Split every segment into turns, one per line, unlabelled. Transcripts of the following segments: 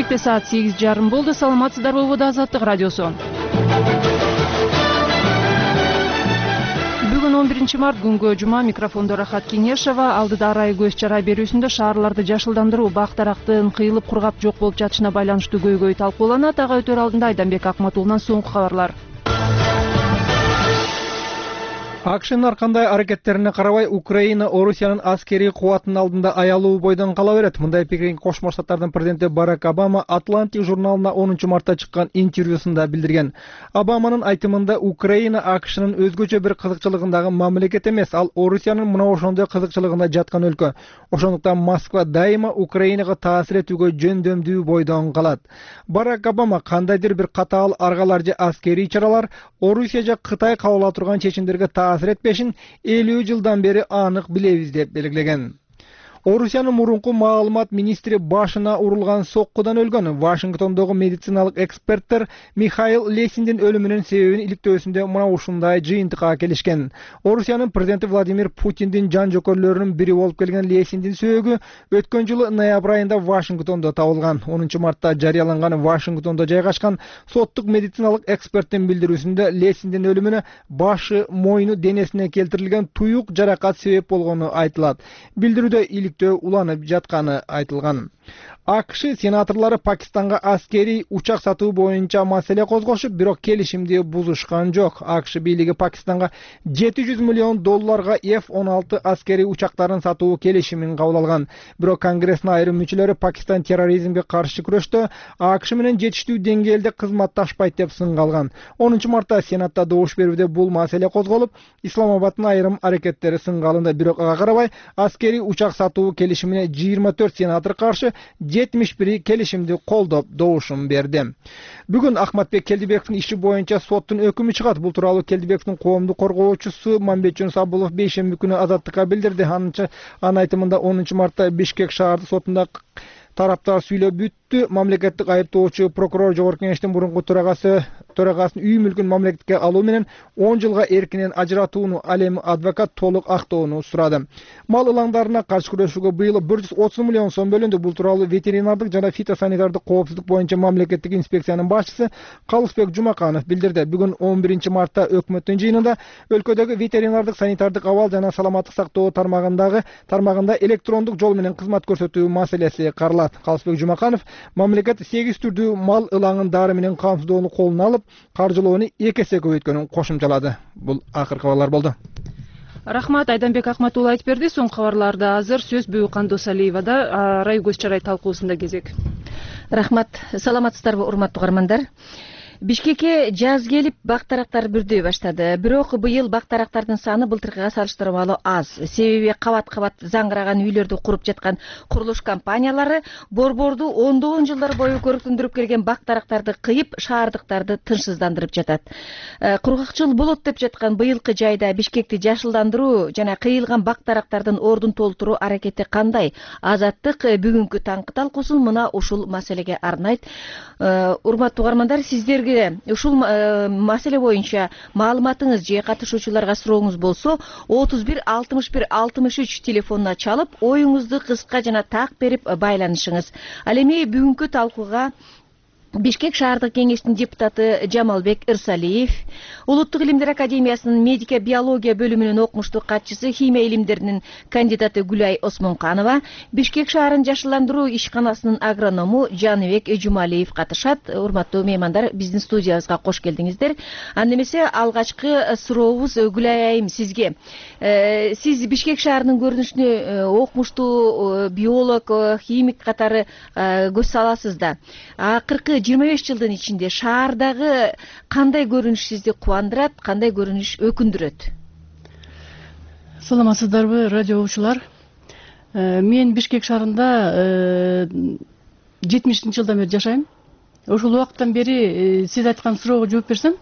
Бишкекте саат 8:30 болду. Саламатсыздарбы, Убада Азаттык радиосу. Бүгүн 11 март күнгө жума. Микрофондо Рахат Кенешова. Алдыда арай көз чара берүүсүндө шаарларды жашылдандыруу бак дарактын кыйылып кургап жок болуп жатышына байланыштуу көйгөй талкууланат. Ага өтөр алдында Айданбек Акматуллунан соңку кабарлар.
АКШнын ар кандай аракеттерине карабай Украина Орусиянын аскерий кубатынын алдында аялуу бойдон кала берет. Мындай пикирин Кошмо Штаттардын президенти Барак Обама Атлантик журналына 10 мартта чыккан интервьюсунда билдирген. Обаманын айтымында Украина АКШнын өзгөчө бир кызыкчылыгындагы мамлекет эмес, ал Орусиянын мына ошондой кызыкчылыгында жаткан өлкө. Ошондуктан Москва дайыма Украинага таасир этүүгө жөндөмдүү бойдон калат. Барак Обама кандайдыр бир катаал аргалар же аскерий чаралар Орусия же Кытай кабыл ала турган чечимдерге таасир этпешин 50 жылдан бери анык билебиз деп белгилеген. Орусиянын мурунку маалымат министри башына урулган соккудан өлгөн. Вашингтондогу медициналык эксперттер Михаил Лесиндин өлүмүнүн себебин иликтөөсүндө мына ушундай жыйынтыкка келишкен. Орусиянын президенти Владимир Путиндин жан жокөрлөрүнүн бири болуп келген Лесиндин сөөгү өткөн жылы ноябрь айында Вашингтондо табылган. 10 мартта жарыяланган Вашингтондо жайгашкан соттук медициналык эксперттин билдирүүсүндө Лесиндин өлүмүнө башы, мойну, денесине келтирилген туюк жаракат себеп болгону айтылат. Билдирүүдө уланып жатканы айтылган. АКШ сенаторлору Пакистанга аскерий учак сатуу боюнча маселе козгошуп, бирок келишимди бузушкан жок. АКШ бийлиги Пакистанга $700 миллион F-16 аскерий учактарын сатуу келишимин кабыл алган. Бирок Конгресстин айрым мүчөлөрү Пакистан терроризмге каршы күрөштө АКШ менен жетиштүү деңгээлде кызматташпайт деп сынга алган. 10 мартта Сенатта добуш берүүдө бул маселе козголуп, Исламабадтын айрым аракеттери сынга алынды. Бирок ага карабай аскерий учак сатуу келишимине 24 сенатор каршы, 71 келишимди колдоп добушун берди. Бүгүн Ахматбек Келдибековдун иши боюнча соттун өкүмү чыгат. Бул тууралуу Келдибековдун коомдук коргоочусу Мамбетжон Сабулов бейшемби күнү Азаттыкка билдирди. Анын айтымында 10 мартта Бишкек шаардык сотунда тараптар сүйлөп бүттү. Мамлекеттик айыптоочу прокурор Жогорку Кеңештин мурунку төрагасынын үй мүлкүн мамлекетке алуу менен 10 жылга эркинен ажыратууну, ал эми адвокат толук актоону сурады. Мал ылаңдарына каршы күрөшүүгө быйыл 130 миллион сом бөлүндү. Бул тууралуу ветеринардык жана фитосанитардык коопсуздук боюнча мамлекеттик инспекциянын башчысы Калысбек Жумаканов билдирди. Бүгүн 11 мартта өкмөттүн жыйынында өлкөдөгү ветеринардык санитардык абал жана саламаттык сактоо тармагында электрондук жол менен кызмат көрсөтүү маселеси каралат. Калысбек Жумаканов мамлекет 8 түрдүү мал ылаңын дары менен камсыздоону колуна алып, каржылоону 2 эсе көбөйткөнүн кошумчалады. Бул акыркы кабарлар болду.
Рахмат, Айданбек Акматулла айтып берди. Соңку кабарларда азыр сөз Бүгү Кандос Алиевада арай көз чарай талкуусунда кезек.
Рахмат. Саламатсыздарбы, урматтуу угармандар. Бишкекке жаз келип, бак дарактар бүрдөй баштады. Бирок быйыл бак дарактардын саны былтыркыга салыштырмалуу аз. Себеби кабат-кабат заңгыраган үйлөрдү куруп жаткан курулуш компаниялары борборду ондогон жылдар бою көрүктөндүрүп келген бак дарактарды кыйып, шаардыктарды тынчсыздандырып жатат. Кургакчыл болот деп жаткан быйылкы жайда Бишкекти жашылдандыруу жана кыйылган бак дарактардын ордун толтуруу аракети кандай? Азаттык бүгүнкү таңкы талкуусун мына ушул маселеге арнайт. Урматтуу угармандар, сиздерге ушул маселе боюнча маалыматыңыз же катышуучуларга сурооңуз болсо 31 61 63 телефонуна чалып, оюңузду кыска жана так берип байланышыңыз. Ал эми бүгүнкү талкууга Бишкек шаардык кеңештин депутаты Жамалбек Ырсалиев, Улуттук илимдер академиясынын медика биология бөлүмүнүн окумуштук катчысы, химия илимдеринин кандидаты Гүлай Осмонканова, Бишкек шаарын жашылдандыруу ишканасынын агроному Жаныбек Жумалиев катышат. Урматтуу меймандар, биздин студиябызга кош келдиңиздер. Анда эмесе алгачкы сурообуз Гүлай айым сизге. Сиз Бишкек шаарынын көрүнүшүнө окумуштуу биолог, химик катары көз саласыз да. Акыркы 25 жылдын ичинде шаардагы кандай көрүнүш сизди кубандырат, кандай көрүнүш өкүндүрөт?
Саламатсыздарбы, радио угуучулар. Мен Бишкек шаарында 70-жылдан бери жашайм. Ошол убакыттан бери сиз айткан суроого жооп берсем,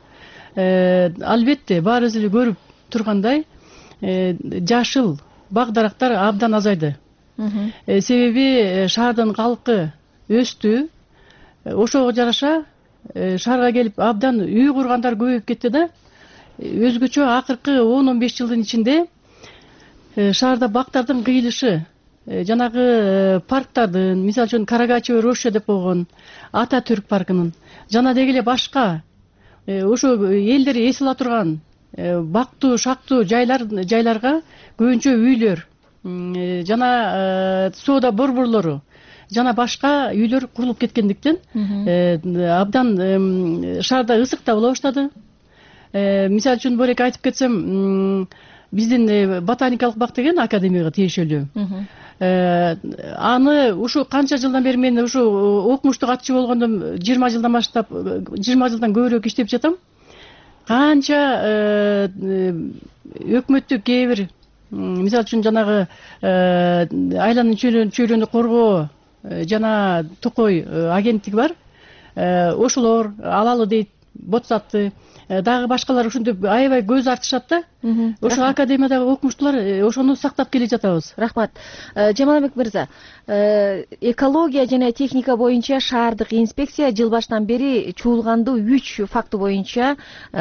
албетте баарыбыз эле көрүп тургандай, жашыл бак дарактар абдан азайды. Себеби шаардын калкы өстү. Ошого жараша шаарга келип абдан үй кургандар көбөйүп кетти да. Өзгөчө акыркы 10-15 жылдын ичинде шаарда бактардын кыйылышы жанагы парктардын, мисалы үчүн Карагачево Роща деп койгон Ататүрк паркынын жана деги эле башка ошо элдер эс ала турган бактуу шактуу жайларга көбүнчө үйлөр жана соода борборлору жана башка үйлөр курулуп кеткендиктен абдан шаарда ысык да боло баштады. Мисалы үчүн бөлек айтып кетсем, биздин ботаникалык бак деген академияга тиешелүү. Аны ушу канча жылдан бери мен ушу окумуштук атчы болгондо 20 жылдан баштап 20 жылдан көбүрөөк иштеп жатам. Канча өкмөттүк кээ бир мисалы үчүн жанагы айланын чөйрөнү коргоо жана Токой агенттиги бар. Ошолор алалы дейт, Ботсатты дагы башкалар ушинтип аябай көз артышат да. Ошо академиядагы окумуштуулар ошону сактап келе жатабыз.
Рахмат. Жамалбек мырза, экология жана техника боюнча шаардык инспекция жыл башынан бери чуулганды 3 факты боюнча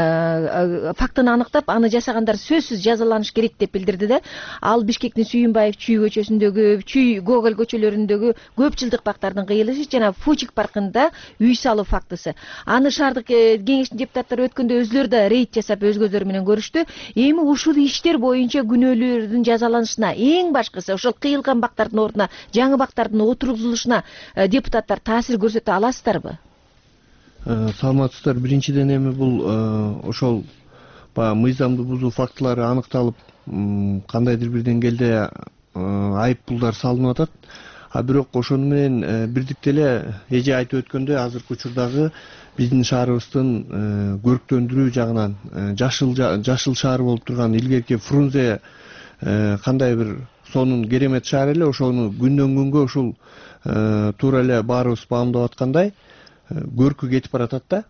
фактын аныктап, аны жасагандар сөзсүз жазаланыш керек деп билдирди да. Ал Бишкектин Сүйүнбаев Чүй көчөсүндөгү, Чүй Гоголь көчөлөрүндөгү көп жылдык бактардын кыйылышы жана Фучик паркында үй салуу фактысы. Аны шаардык кеңештин депутаттары өткөндө өзлөрү да рейд жасап өз көздөрү менен көрүштү. Эми ушул иштер боюнча күнөөлөрдүн жазаланышына, эң башкысы ошол кыйылган бактардын ордуна жаңы бактардын отургузулушуна депутаттар таасир көрсөтө аласыздарбы?
Саламатсыздар. Биринчиден эми бул ошол мыйзамды бузуу фактылары аныкталып, кандайдыр бир деңгээлде айып пулдар салынып атат. Бирок ошону менен бирдикте эле эже айтып өткөндөй, азыркы учурдагы биздин шаарыбыздын көрктөндүрүү жагынан жашыл шаар болуп турган илгерки Фрунзе кандай бир сонун керемет шаар эле, ошону күндөн күнгө ушул туура эле баарыбыз баамдап аткандай көркү кетип баратат да.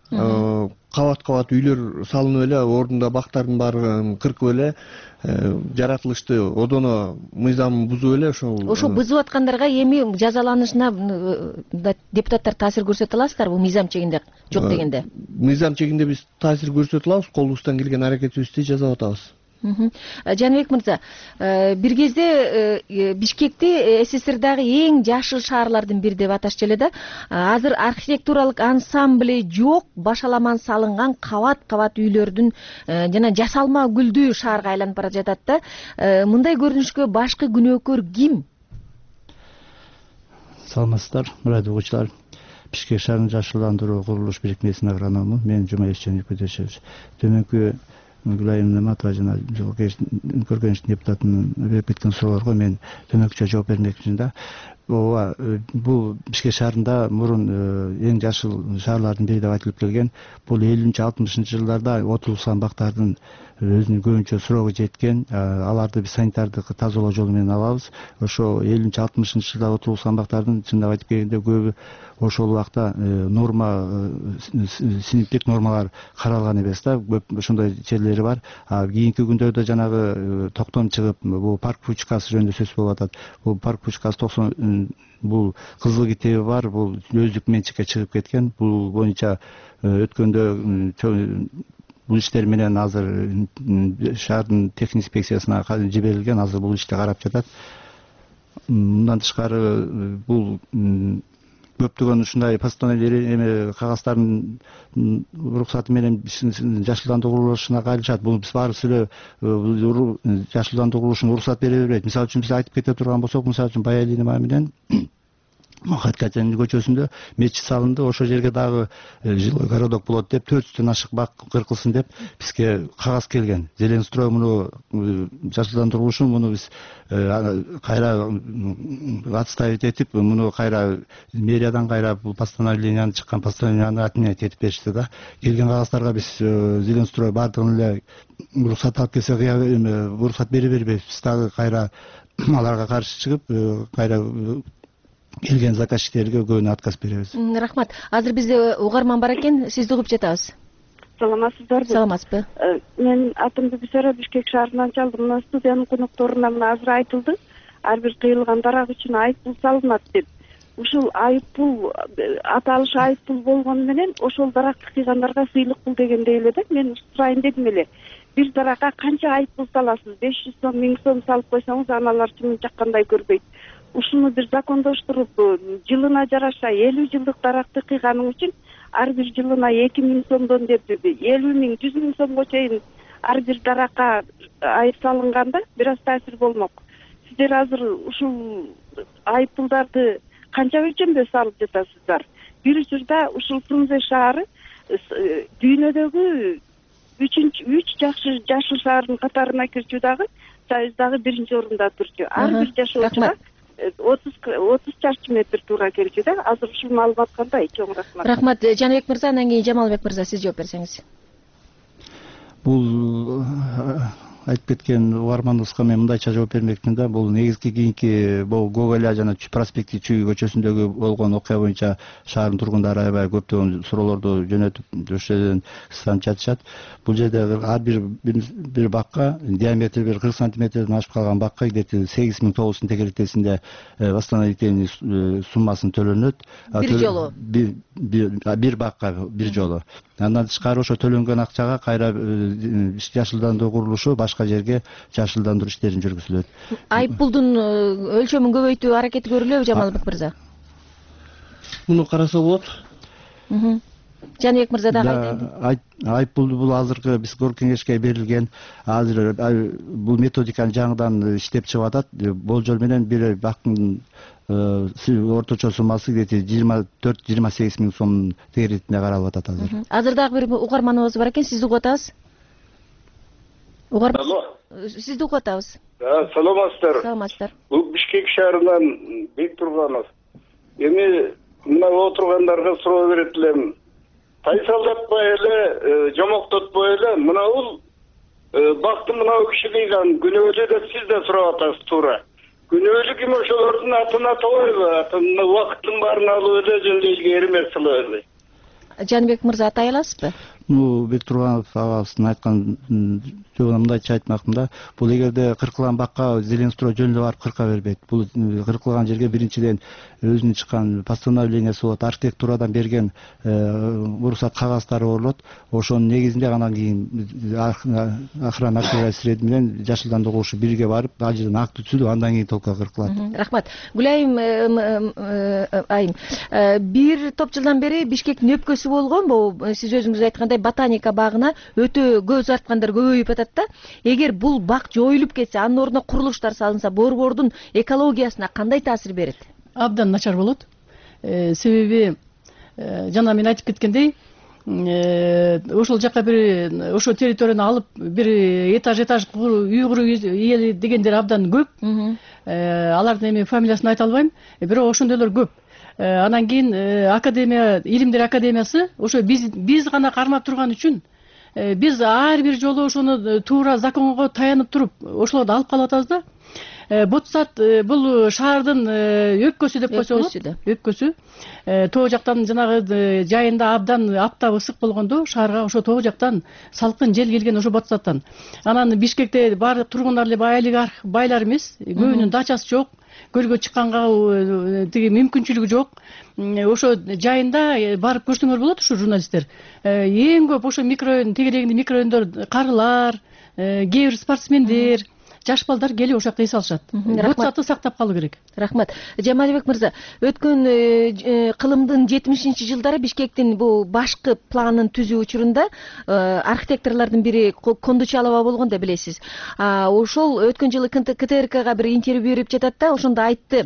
Кабат үйлөр салынып эле, ордунда бактардын баарын кыркып эле, жаратылышты одоно мыйзамын бузуп эле ошо
бузуп аткандарга эми жазаланышына депутаттар таасир көрсөтө аласыздарбы мыйзам чегинде жок дегенде?
Мыйзам чегинде биз таасир көрсөтө алабыз, колубуздан келген аракетибизди жасап атабыз.
Жаныбек мырза, бир кезде Бишкекти СССРдагы эң жашыл шаарлардын бири деп аташчу эле да. Азыр архитектуралык ансамбли жок, башаламан салынган кабат үйлөрдүн жана жасалма гүлдүү шаарга айланып бара жатат да. Мындай көрүнүшкө башкы күнөөкөр ким?
Саламатсыздар, мураттуу угуучулар. Бишкек шаарын жашылдандыруу курулуш бирикмесинин агроному мен Жумаев Жөнөк Көдөшев. Төмөнкү Гүлайым Наматова жана көркөн иштин депутатынын берип кеткен суроолорго мен төмөкчө жооп бермекчимин да. Бул Бишкек шаарында мурун эң жашыл шаарлардын бири деп айтылып келген. Бул 50-60 жылдарда отурулган бактардын өзүнүн көбүнчө сурогу жеткен. Аларды биз санитардык тазалоо жолу менен алабыз. Ошо 50-60 жылда отурулган бактардын чындап айтып келгенде көбү ошол убакта норма синиптик нормалар каралган эмес да. Көп ошондой жерлери бар. Кийинки күндөрдө жанагы токтом чыгып, бул парк пучкасы жөнүндө сөз болуп атат. Бул парк пучкасы 90 бул кызыл китеби бар, бул өздүк менчикке чыгып кеткен. Бул боюнча өткөндө бул иштер менен азыр шаардын техник инспекциясына жиберилген, азыр бул ишти карап жатат. Мындан тышкары бул көптөгөн ушундай постановление кагаздардын уруксаты менен жашылдандыруу курулушуна кайрылышат. Бул биз баарыбыз эле жашылдандыруу курулушуна уруксат бере бербейт. Мисалы үчүн биз айтып кете турган болсок, мисалы үчүн Баялинова менен Махаткачанын көчөсүндө мечит салынды. Ошол жерге дагы жилой городок болот деп 400дөн ашык бак кыркылсын деп бизге кагаз келген. Зеленстрой муну жашылдандырылышын муну биз кайра отставить этип, муну кайра мэриядан кайра бул постановленияны чыккан постановленияны отменять этип беришти да. Келген кагаздарга биз Зеленстрой бардыгын эле уруксат алып келсе, уруксат бере бербейбиз. Биз дагы кайра аларга каршы чыгып, кайра келген заказчиктерге көбүнө отказ беребиз.
Рахмат. Азыр бизде угарман бар экен, сизди угуп жатабыз.
Саламатсыздарбы?
Саламатсызбы?
Мен атым Бибисара, Бишкек шаарынан чалдым. Мына студиянын конокторуна мына азыр айтылды. Ар бир кыйылган дарак үчүн айып пул салынат деп. Ушул айып пул, аталыш айып пул болгону менен ошол даракты кыйгандарга сыйлык пул дегендей эле да. Мен сурайын дедим эле. Бир даракка канча айып пул саласыз? 500 сом, 1000 сом салып койсоңуз аналар чымын чаккандай көрбөйт. ушуну бир закондоштуруп, жылына жараша 50 жылдык даракты кыйганың үчүн ар бир жылына 2000 сомдон деп 50 миң 100 миң сомго чейин ар бир даракка айып салынганда бир аз таасир болмок. Сиздер азыр ушул айып пулдарды канча өлчөмдө салып жатасыздар? Бир учурда ушул Фрунзе шаары дүйнөдөгү 3 жашыл шаардын катарына кирчү дагы Союздагы 1-орунда турчу. Ар бир жашоочуга 30 чарчы метр туура келчү да. Азыр ушул маалымат кандай? Чоң рахмат.
Рахмат Жаныбек мырза, анан кийин Жамалбек мырза сиз жооп берсеңиз.
Бул айтып кеткен угарманыбызга мен мындайча жооп бермекмин да. Бул негизги кийинки бул Гоголя жана проспекти Чүй көчөсүндөгү болгон окуя боюнча шаардын тургундары аябай көптөгөн суроолорду жөнөтүп ошол жерден станып жатышат. Бул жерде ар бир бакка диаметри 40 сантиметрден ашып калган бакка где-то 8 миң 900 сом тегеректесинде восстановительный суммасын төлөнөт.
Бир жолу.
Бир бакка бир жолу. Андан тышкары ошо төлөнгөн акчага кайра жашылдандыруу курулушу башка жерге жашылдандыруу иштерин жүргүзүлөт.
Айып пулдун өлчөмүн көбөйтүү аракети көрүлөбү Жамалбек мырза?
Муну караса болот.
Жаныбек мырза дагы
айып пулду бул азыркы биз Кор кеңешке берилген, азыр бул методиканы жаңыдан иштеп чыгып атат. Болжол менен бир бактын орточо суммасы где-то 24-28 миң сом тегеретинде каралып атат азыр.
Азыр дагы бир угарманыбыз бар экен, сизди угуп атабыз.
Алло.
Сизди угуп атабыз.
Саламатсыздар.
Саламатсыздар.
Бул Бишкек шаарынан Бек Турганов. Эми мына отургандарга суроо берет элем. Тайсалдатпай эле, жомоктотпой эле, мына бул бакты мына киши кыйган күнөөлүү деп сиз да сурап атасыз туура. Күнөөлүү ким ошолордун атын атабайбы? Атын убакыттын баарын алып эле жөн элге эремес кылып эле.
Жаныбек мырза атай аласызбы?
Бек Турганов агабыздын айткан жөнүндө мындайча айтмакмын да. Бул эгерде кыркылган бакка Зеленстрой жөн эле барып кырка бербейт. Бул кыркылган жерге биринчиден өзүнүн чыккан постановлениясы болот, архитектурадан берген уруксат кагаздары болот. Ошонун негизинде анан кийин охрана архиварисы менен жашылдандыруу курулушу бирге барып, ал жерден акты түзүлүп, андан кийин толук кыркылат.
Рахмат. Гүлайым айым. Бир топ жылдан бери Бишкектин өпкөсү болгон, бул сиз өзүңүз айткандай ботаника багына өтө көз арткандар көбөйүп атат да. Эгер бул бак жоюлуп кетсе, анын ордуна курулуштар салынса, борбордун экологиясына кандай таасир берет?
Абдан начар болот. Себеби жана мен айтып кеткендей, ошол жака бир ошол территорияны алып бир этаж үй куруу ээли дегендер абдан көп. Алардын эми фамилиясын айта албайм, бирок ошондойлор көп. Анан кийин академия, илимдер академиясы ошо биз гана кармап турган үчүн биз ар бир жолу ошону туура законго таянып туруп ошолорду алып калып атабыз да. Ботсат бул шаардын өпкөсү деп койсо болот. Өпкөсү. Тоо жактан жанагы жайында абдан аптап ысык болгондо шаарга ошо тоо жактан салкын жел келген ошо Ботсаттан. Анан Бишкекте баардык тургундар эле байлар эмес, көбүнүн дачасы жок. Көлгө чыкканга тиги мүмкүнчүлүгү жок. Ошо жайында барып көрсөңөр болот ушу журналисттер. Эң көп ошо микрорайон, тегерегинде микрорайондор карылар, кээ бир спортсмендер, жаш балдар келип ошол жакка эс алышат. Ботсатты сактап калуу керек.
Рахмат. Жамалбек мырза, өткөн кылымдын 70-жылдары Бишкектин бул башкы планын түзүү учурунда архитекторлордун бири Кондучалова болгон да билесиз. Ошол өткөн жылы КТРКга бир интервью берип жатат да, ошондо айтты.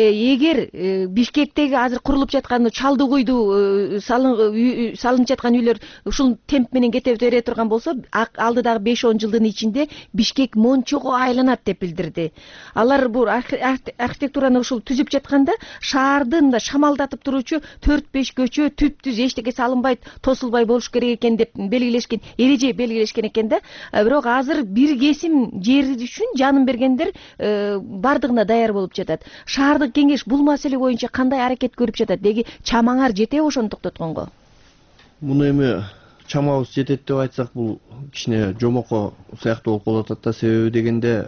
Эгер Бишкектеги азыр курулуп жаткан Чалдыгуйду салынып жаткан үйлөр ушул темп менен кете бере турган болсо, алдыдагы 5-10 жылдын ичинде Бишкек мончого айланат деп билдирди. Алар бул архитектураны ушул түзүп жатканда шаардын да шамалдатып туруучу 4-5 көчө түп-түз эчтеке салынбайт, тосулбай болуш керек экен деп белгилешкен, эреже белгилешкен экен да. Бирок азыр бир кесим жер үчүн жанын бергендер бардыгына даяр болуп жатат. Шаардык кеңеш бул маселе боюнча кандай аракет көрүп жатат? Деги чамаңар жетеби ошону токтотконго?
Муну эми чамабыз жетет деп айтсак, бул кичине жомоко сыяктуу болуп калат да. Себеби дегенде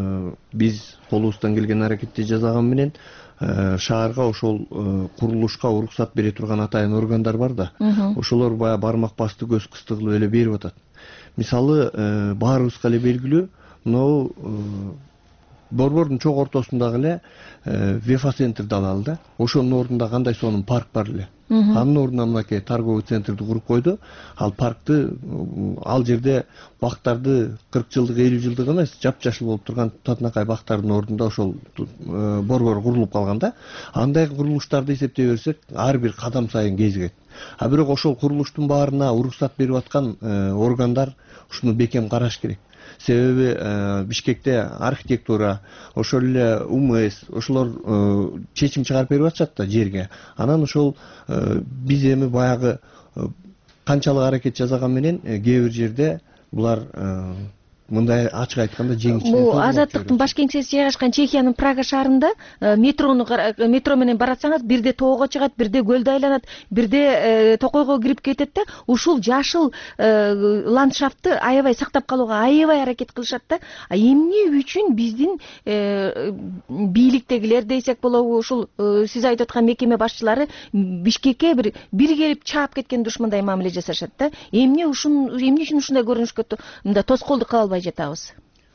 биз колубуздан келген аракетти жасаган менен шаарга ошол курулушка уруксат бере турган атайын органдар бар да. Ошолор бая бармак басты көз кысты кылып эле берип атат. Мисалы баарыбызга эле белгилүү, мынау Борбордун чок ортосундагы эле Вефа центрди алалы да. Ошонун ордунда кандай сонун парк бар эле. Анын ордуна мынакей торговый центрди куруп койду. Ал паркты, ал жерде бактарды 40 жылдык, 50 жылдык эмес, жапжашыл болуп турган татынакай бактардын ордунда ошол борбор курулуп калган да. Андай курулуштарды эсептей берсек, ар бир кадам сайын кезигет. А бирок ошол курулуштун баарына уруксат берип аткан органдар ушуну бекем караш керек. Себеби Бишкекте архитектура, ошол эле УМС, ошолор чечим чыгарып берип атышат да жерге. Анан ошол биз эми баягы канчалык аракет жасаган менен кээ бир жерде булар мындай ачык айтканда жеңилчилик.
Бул Азаттыктын баш кеңсеси жайгашкан Чехиянын Прага шаарында метро менен баратсаңыз бирде тоого чыгат, бирде көлдү айланат, бирде токойго кирип кетет да. Ушул жашыл ландшафтты аябай сактап калууга аябай аракет кылышат да. Эмне үчүн биздин бийликтегилер десек болобу, ушул сиз айтып аткан мекеме башчылары Бишкекке бир келип чаап кеткенде ушундай мамиле жасашат да. Эмне үчүн ушундай көрүнүшкө мындай тоскоолдук кыла албай жатабыз?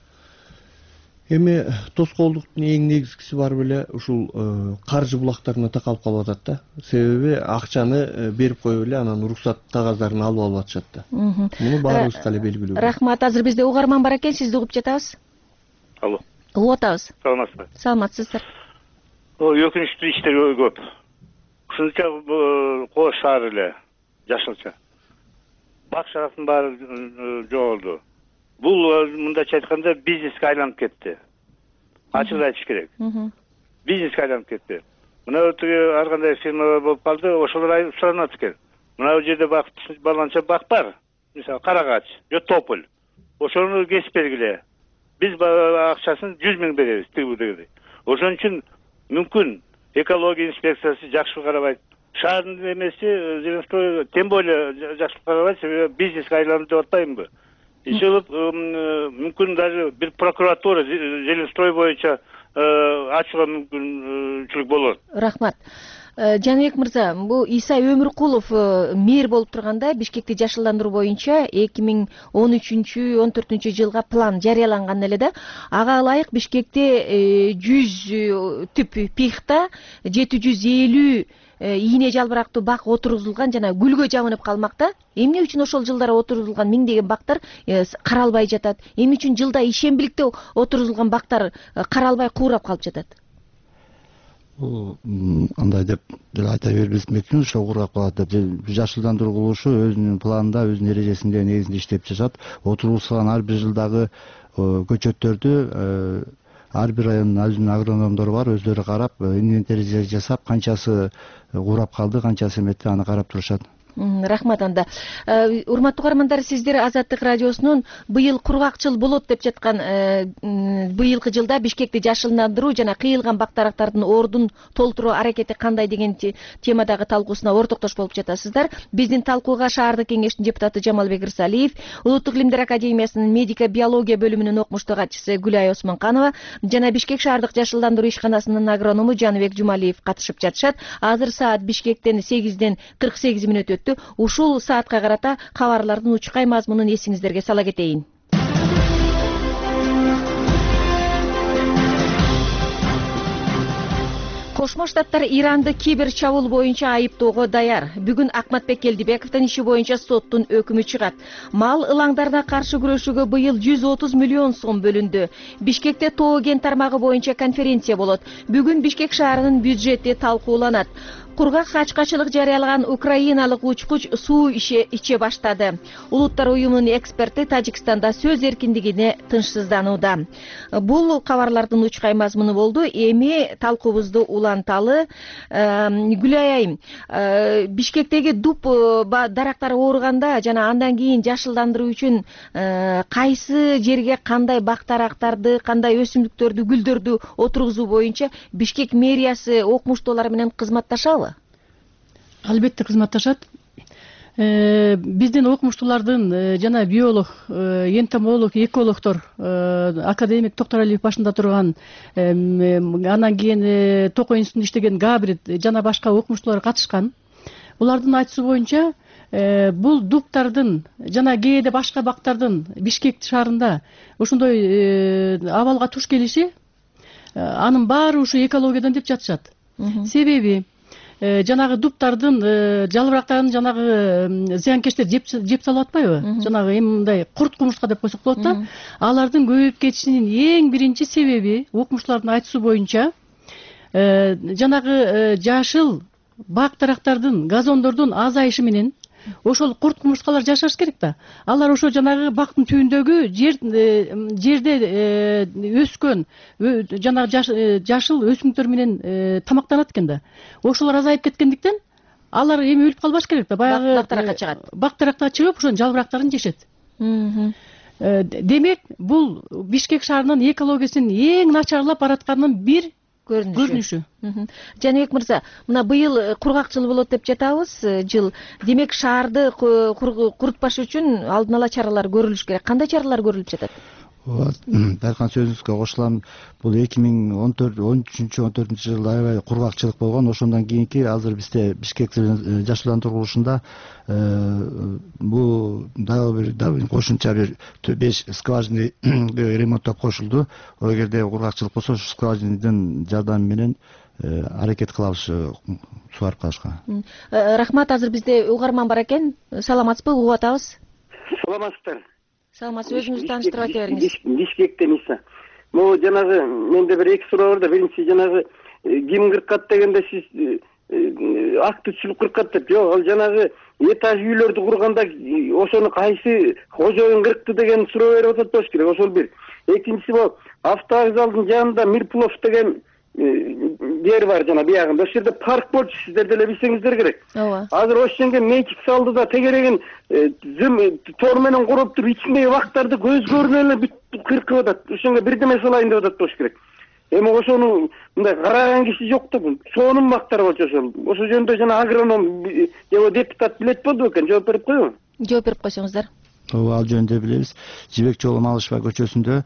Эми тоскоолдуктун эң негизгиси бар беле ушул каржы булактарына такалып калып атат да. Себеби акчаны берип коюп эле анан уруксат кагаздарын алып атышат да. Муну баарыбызга эле белгилүү.
Рахмат. Азыр бизде угарман бар экен, сизди угуп жатабыз.
Алло.
Угуп атабыз.
Саламатсызбы?
Саламатсыздар.
Өкүнүчтүү иштер көп. Ушунча кош шаар эле жашылча. Бак шараптын баары жоголду. Бул мындайча айтканда бизнеске айланып кетти. Ачык айтыш керек. Бизнеске айланып кетти. Мына ар кандай фирма болуп калды, ошолор суранат экен. Мына жерде баланча бак бар. Мисалы Карагач, же Тополь. Ошону кесип бергиле. Биз акчасын 100 миң беребиз, тигип. Ошон үчүн мүмкүн экология инспекциясы жакшы карабайт. Шаардын эмеси, Зеленстрой тем более жакшы карабайт, себеби бизнеске айланып деп атпаймынбы? Ишелип мүмкүн даже бир прокуратура Зеленстрой боюнча ачууга мүмкүнчүлүк болот.
Рахмат. Жаныбек мырза, бул Иса Өмүркулов мэр болуп турганда Бишкекти жашылдандыруу боюнча 2013-14 жылга план жарыяланган эле да. Ага ылайык Бишкекте 100 түп пихта 750 ийне жалбырактуу бак отургузулган жана гүлгө жабынып калмакта. Эмне үчүн ошол жылдары отургузулган миңдеген бактар каралбай жатат? Эмне үчүн жылда ишембиликте отургузулган бактар каралбай куурап калып жатат?
Бул андай деп деле айта бербесмекмин, ошо курап калат деп. Жашылдандыруу курулушу өзүнүн планында, өзүнүн эрежесинде негизинде иштеп жатат. Отургузулган ар бир жылдагы көчөттөрдү ар бир райондун өзүнүн агрономдору бар, өздөрү карап, инвентаризация жасап, канчасы курап калды, канчасы эметти, аны карап турушат.
Рахмат анда. Урматтуу угармандар, сиздер Азаттык радиосунун быйыл кургак жыл болот деп жаткан быйылкы жылда Бишкекти жашылдандыруу жана кыйылган бактарактардын ордун толтуруу аракети кандай деген темадагы талкуусуна ортоктош болуп жатасыздар. Биздин талкууга шаардык кеңештин депутаты Жамалбек Ирсалиев, Улуттук илимдер академиясынын медика биология бөлүмүнүн окумуштуу катчысы Гүлай Осмонканова жана Бишкек шаардык жашылдандыруу ишканасынын агроному Жаныбек Жумалиев катышып жатышат. Азыр саат Бишкектен 8-ден 48 мүнөт өттү. Ушул саатка карата кабарлардын учкай мазмунун эсиңиздерге сала кетейин. Кошмо Штаттар Иранды кибер чабуул боюнча айыптоого даяр. Бүгүн Акматбек Келдибековдун иши боюнча соттун өкүмү чыгат. Мал ылаңдарына каршы күрөшүүгө быйыл 130 миллион сом бөлүндү. Бишкекте тоо кен тармагы боюнча конференция болот. Бүгүн Бишкек шаарынын бюджети талкууланат. Кургак ачкачылык жарыялаган украиналык учкуч суу иче баштады. Улуттар уюмунун эксперти Тажикстанда сөз эркиндигине тынчсызданууда. Бул кабарлардын учкай мазмуну болду. Эми талкуубузду уланталы. Гүлай айым, Бишкектеги дуб дарактары ооруганда жана андан кийин жашылдандыруу үчүн кайсы жерге кандай бак дарактарды, кандай өсүмдүктөрдү, гүлдөрдү отургузуу боюнча Бишкек мэриясы окумуштуулар менен кызматташабы?
Албетте кызматташат. Биздин окумуштуулардын жана биолог, энтомолог, экологдор академик Токтуралиев башында турган, анан кийин Токой институтунда иштеген Габрид жана башка окумуштуулар катышкан. Булардын айтуусу боюнча бул дубтардын жана кээде башка бактардын Бишкек шаарында ошондой абалга туш келиши анын баары ушу экологиядан деп жатышат. Себеби жанагы дубтардын жалбырактарын жанагы зыянкечтер жеп салып атпайбы? Жанагы эми мындай курт кумурска деп койсок болот да. Алардын көбөйүп кетишинин эң биринчи себеби окумуштуулардын айтуусу боюнча жанагы жашыл бак дарактардын, газондордун азайышы менен ошол курт кумурскалар жашаш керек да. Алар ошо жанагы бактын түбүндөгү жерде өскөн жанагы жашыл өсүмдүктөр менен тамактанат экен да. Ошолор азайып кеткендиктен алар эми өлүп калбаш керек да. Баягы
бактаракка чыгат.
Бактаракка чыгып ошонун жалбырактарын жешет. Демек, бул Бишкек шаарынын экологиясынын эң начарлап баратканынын бир көрүнүшү.
Жаныбек мырза, мына быйыл кургак жыл болот деп жатабыз, жыл. Демек, шаарды курутпаш үчүн алдын ала чаралар көрүлүш керек. Кандай чаралар көрүлүп жатат?
Даркан сөзүңүзгө кошулам. Бул 2013-14 жылы аябай кургакчылык болгон. Ошондон кийинки азыр бизде Бишкек жашылдандыруу курулушунда бул дагы бир кошумча бир 5 скважина ремонттоп кошулду. Эгерде кургакчылык болсо, ушу скважинадын жардамы менен аракет кылабыз сугарып калышка.
Рахмат, азыр бизде угарман бар экен. Саламатсызбы, угуп атабыз.
Саламатсыздар.
Саламатсыз, өзүңүздү тааныштырып айта бериңиз.
Бишкектен Иса. Могу жанагы менде бир эки суроо бар да. Биринчи жанагы ким кыркат дегенде сиз ак түтүлүп кыркат деп. Жок, ал жанагы этаж үйлөрдү курганда ошону кайсы кожоюн кыркты деген суроо берип атат болуш керек. Ошол бир. Экинчиси бул автовокзалдын жанында Мирпулов деген жер бар жана биягында. Ошол жерде парк болчу, сиздер деле билсеңиздер керек.
Ооба.
Азыр ошол жерге мечит салды да тегерегин тор менен куруп туруп ичиндеги бактарды көз көрүнө эле бүт кыркып атат. Ошонго бирдеме салайын деп атат болуш керек. Эми ошону мындай караган киши жок да, сонун бактар болчу ошол. Ошол жөнүндө жана агроном же депутат билет болду экен, жооп берип койбу?
Жооп берип койсоңуздар.
Ооба, ал жөнүндө билебиз. Жибек жолу Малышева көчөсүндө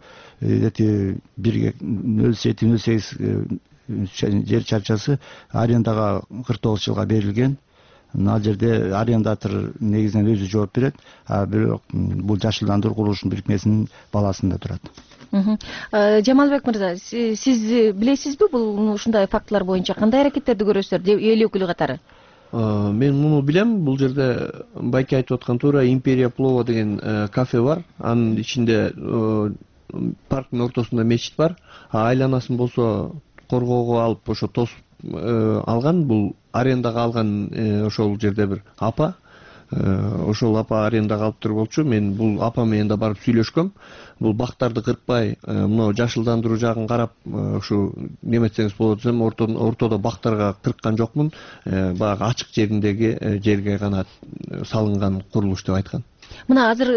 07-08 жер чарчасы арендага 49 жылга берилген. Ал жерде арендатор негизинен өзү жооп берет, а бирок бул жашылдандыруу курулушунун бирикмесинин баласында турат.
Жамалбек мырза, сиз билесизби бул ушундай фактылар боюнча кандай аракеттерди көрөсүздөр эл өкүлү катары?
Мен муну билем. Бул жерде байке айтып аткан туура Империя плова деген кафе бар. Анын ичинде парктын ортосунда мечит бар. Айланасын болсо коргоого алып ошо тосуп алган. Бул арендага алган ошол жерде бир апа. Ошол апа арендага алып туруп болчу. Мен бул апа менен да барып сүйлөшкөм. Бул бактарды кыркпай, мына жашылдандыруу жагын карап, ушу неметсеңиз болот десем, ортодо бактарга кырккан жокмун. Баягы ачык жерге гана салынган курулуш деп айткан.
Мына азыр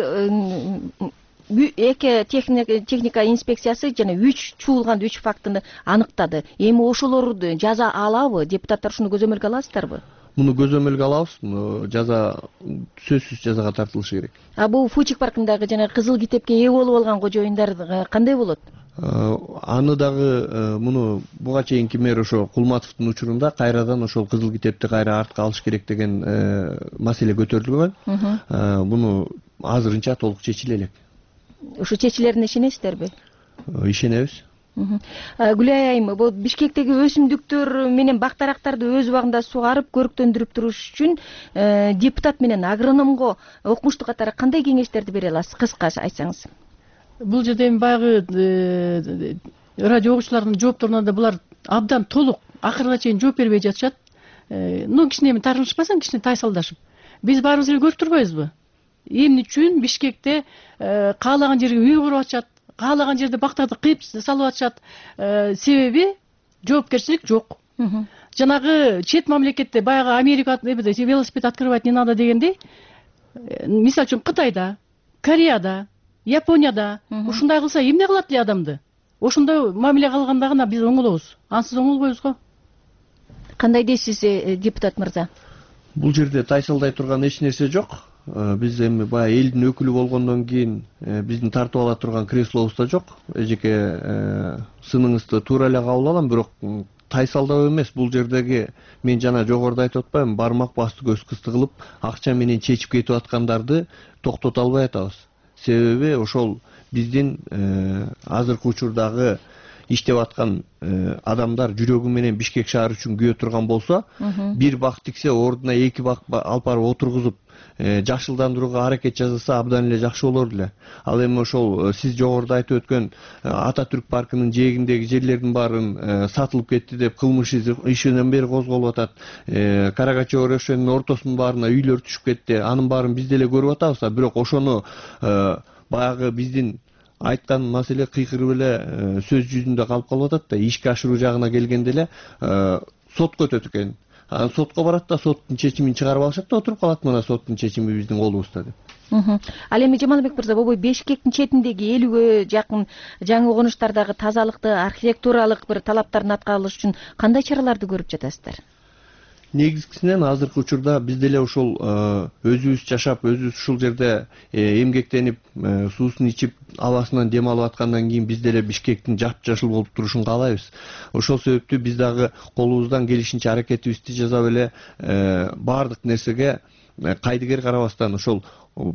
эки техника инспекциясы жана 3 чуулган 3 фактыны аныктады. Эми ошолорду жаза алабы? Депутаттар ушуну көзөмөлгө аласыздарбы?
Муну көзөмөлгө алабыз. Жаза сөзсүз жазага тартылышы керек.
Бул Фучик паркындагы жана кызыл китепке ээ болуп алган кожоюндар кандай болот?
Аны дагы муну буга чейинки мэр ошо Кулматовдун учурунда кайрадан ошол кызыл китепти кайра артка алыш керек деген маселе көтөрүлгөн. Муну азырынча толук чечиле элек.
Ушу чечилерине ишенесиздерби?
Ишенебиз.
Гүлай айым, бул Бишкектеги өсүмдүктөр менен бактарактарды өз убагында сугарып, көрүктөндүрүп туруш үчүн депутат менен агрономго окумуштуу катары кандай кеңештерди бере аласыз? Кыска айтсаңыз.
Бул жерде эми баягы радио угуучулардын жоопторуна да булар абдан толук акырына чейин жооп бербей жатышат. Кичине эми тарынышпасаң, кичине тайсалдашып. Биз баарыбыз эле көрүп турбайбызбы? Эмне үчүн Бишкекте каалаган жерге үй куруп атышат, каалаган жерде бактарды кыйып салып атышат? Себеби жоопкерчилик жок. Жанагы чет мамлекетте баягы Америка велосипед открывать не надо дегендей, мисалы үчүн Кытайда, Кореяда, Японияда ушундай кылса эмне кылат эле адамды? Ошондой мамиле кылганда гана биз оңолобуз. Ансыз оңолбойбуз го.
Кандай дейсиз, депутат мырза?
Бул жерде тайсалдай турган эч нерсе жок. Биз эми баягы элдин өкүлү болгондон кийин биздин тартып ала турган креслобуз да жок. Эжеке сыныңызды туура эле кабыл алам, бирок тайсалдоо эмес. Бул жердеги мен жана жогоруда айтып атпаймынбы, бармак басты көз кысты кылып акча менен чечип кетип аткандарды токтото албай атабыз. Себеби ошол биздин азыркы учурдагы иштеп аткан адамдар жүрөгү менен Бишкек шаары үчүн күйө турган болсо, бир бак тиксе ордуна 2 бак алып барып отургузуп жашылдандырууга аракет жасаса абдан эле жакшы болор эле. Ал эми ошол сиз жогоруда айтып өткөн Ататүрк паркынын жээгиндеги жерлердин баарын сатылып кетти деп кылмыш ишинен бери козголуп атат. Карагачы Орешенин ортосунун баарына үйлөр түшүп кетти. Анын баарын биз деле көрүп атабыз, бирок ошону баягы биздин айткан маселе кыйкырып эле сөз жүзүндө калып атат да. Ишке ашыруу жагына келгенде эле сотко өтөт экен. Сотко барат да, соттун чечимин чыгарып алышат да, отуруп калат, мына соттун чечими биздин колубузда деп.
Ал эми Жамалбек мырза, бобой Бишкектин четиндеги 50ге жакын жаңы конуштардагы тазалыкты, архитектуралык бир талаптарын аткарыш үчүн кандай чараларды көрүп жатасыздар?
Негизгисинен азыркы учурда биз деле ошол өзүбүз жашап, өзүбүз ушул жерде эмгектенип, суусун ичип, абасынан дем алып аткандан кийин биз деле Бишкектин жапжашыл болуп турушун каалайбыз. Ошол себептүү биз дагы колубуздан келишинче аракетибизди жасап эле баардык нерсеге кайдыгер карабастан ошол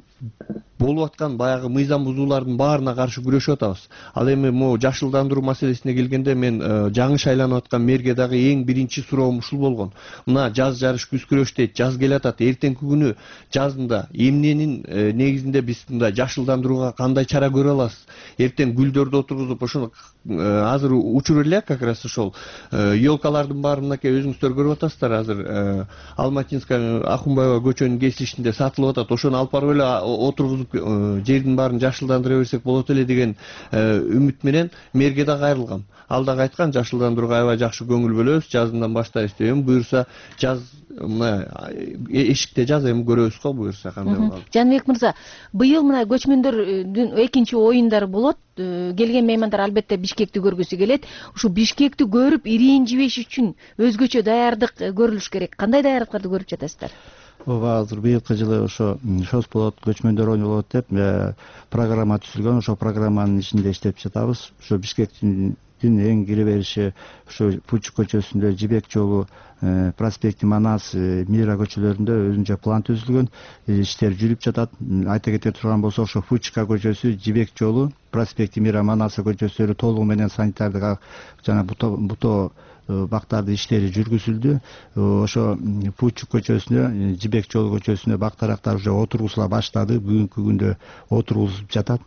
болуп аткан баягы мыйзам бузуулардын баарына каршы күрөшүп атабыз. Ал эми могу жашылдандыруу маселесине келгенде мен жаңы шайланып аткан мэрге дагы эң биринчи суроом ушул болгон. Мына жаз жарыш күз күрөш дейт, жаз келатат. Эртеңки күнү жазында эмненин негизинде биз мындай жашылдандырууга кандай чара көрө аласыз? Эртең гүлдөрдү отургузуп, ошону азыр учур эле как раз ошол елкалардын баарын мынакей өзүңүздөр көрүп атасыздар. Азыр Алматинская Ахунбаева көчөнүн кесилишинде сатылып атат. Ошону алып барып эле отургузуп жердин баарын жашылдандыра берсек болот эле деген үмүт менен мэрге да кайрылгам. Ал дагы айткан, жашылдандырууга аябай жакшы көңүл бөлөбүз, жазынан баштайбыз деп. Эми буюрса жаз мына эшикте жаз, эми көрөбүз го буюрса кандай болот.
Жаныбек мырза, быйыл мына көчмөндөрдүн экинчи оюндары болот. Келген меймандар албетте Бишкекти көргүсү келет. Ушу Бишкекти көрүп иринжибеш үчүн өзгөчө даярдык көрүлүш керек. Кандай даярдыктарды көрүп жатасыздар?
Ооба, азыр быйылкы жылы ошо шос болот, көчмөндөр оюну болот деп программа түзүлгөн. Ошо программанын ичинде иштеп жатабыз. Ошо Бишкектин эң кире бериши ошо Пучук көчөсүндө, Жибек жолу, проспекти Манас, Мира көчөлөрүндө өзүнчө план түзүлгөн. Иштер жүрүп жатат. Айта кете турган болсо, ошо Пучука көчөсү, Жибек жолу, проспекти Мира, Манас көчөсүлөрү толугу менен санитардык жана буто бактарды иштери жүргүзүлдү. Ошо Пучук көчөсүнө, Жибек жолу көчөсүнө бактарактар уже отургузула баштады. Бүгүнкү күндө отургузуп жатат.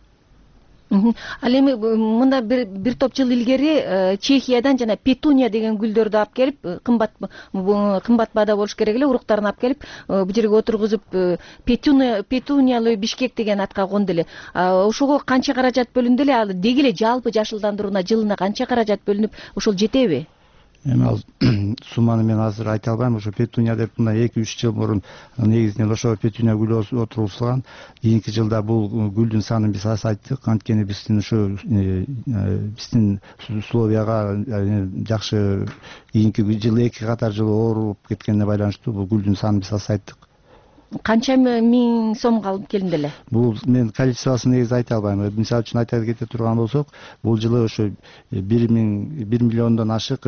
Ал эми мында бир топ жыл илгери Чехиядан жана петуния деген гүлдөрдү алып келип, кымбат баада болуш керек эле, уруктарын алып келип, бул жерге отургузуп петуниялуу Бишкек деген атка конду эле. Ошого канча каражат бөлүндү эле, ал деги эле жалпы жашылдандырууна жылына канча каражат бөлүнүп, ошол жетеби?
Эми ал сумманы мен азыр айта албайм. Ошо петуния деп мына 2-3 жыл мурун негизинен ошо петуния гүлү отургузулган. Кийинки жылда бул гүлдүн санын биз азайттык. Анткени биздин ушу биздин условияга жакшы кийинки жылы 2 катар жылы ооруп кеткенине байланыштуу бул гүлдүн санын биз азайттык.
Канча миң сомго алып келинди эле?
Бул мен количествосын негизи айта албайм. Мисалы үчүн айта кете турган болсок, бул жылы ошо 1 миллиондон ашык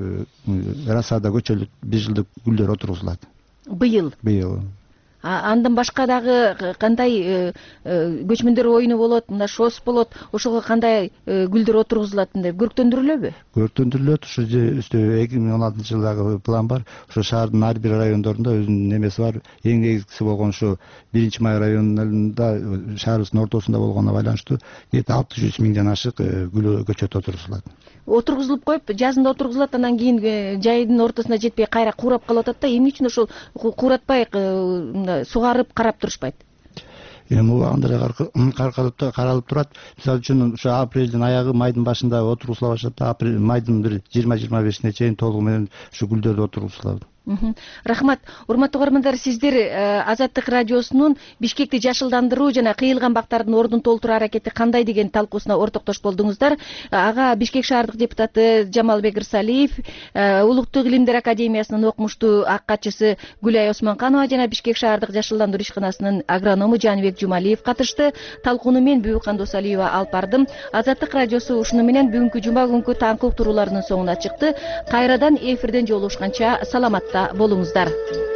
расада көчөлүк бир жылдык гүлдөр отургузулат.
Быйыл?
Быйыл.
Андан башка дагы кандай көчмөндөр оюну болот, мына шос болот, ошого кандай гүлдөр отургузулат деп көрктөндүрүлөбү?
Көрктөндүрүлөт. Ушу 2016-жылдагы план бар. Ошо шаардын ар бир райондорунда өзүнүн немеси бар. Эң негизгиси болгон ушу 1-Май районунда, шаарыбыздын ортосунда болгонуна байланыштуу 600 миңден ашык гүл көчөт отургузулат.
Отургузулуп коюп, жазында отургузулат, андан кийин жайдын ортосуна жетпей кайра куурап калып атат да. Эмне үчүн ошол кууратпай сугарып карап турушпайт?
Эми убагында каралып турат. Мисалы үчүн ушу апрелдин аягы, майдын башында отургузула башташат да, майдын бир 20-25-ине чейин толугу менен ушу гүлдөрдү отургузулат.
Рахмат. Урматтуу көрөрмандар, сиздер Азаттык радиосунун Бишкекти жашылдандыруу жана кыйылган бактардын ордун толтуруу аракети кандай деген талкуусуна ортоктош болдуңуздар. Ага Бишкек шаардык депутаты Жамалбек Ырсалиев, Улуттук илимдер академиясынын окумуштуу ак катчысы Гүлай Осмонканова жана Бишкек шаардык жашылдандыруу ишканасынын агроному Жаныбек Жумалиев катышты. Талкууну мен Бүбүкан Досалиева алып бардым. Азаттык радиосу ушуну менен бүгүнкү жума күнкү таңкы уктурууларынын соңуна чыкты. Кайрадан эфирден жолугушканча саламатта болуңуздар.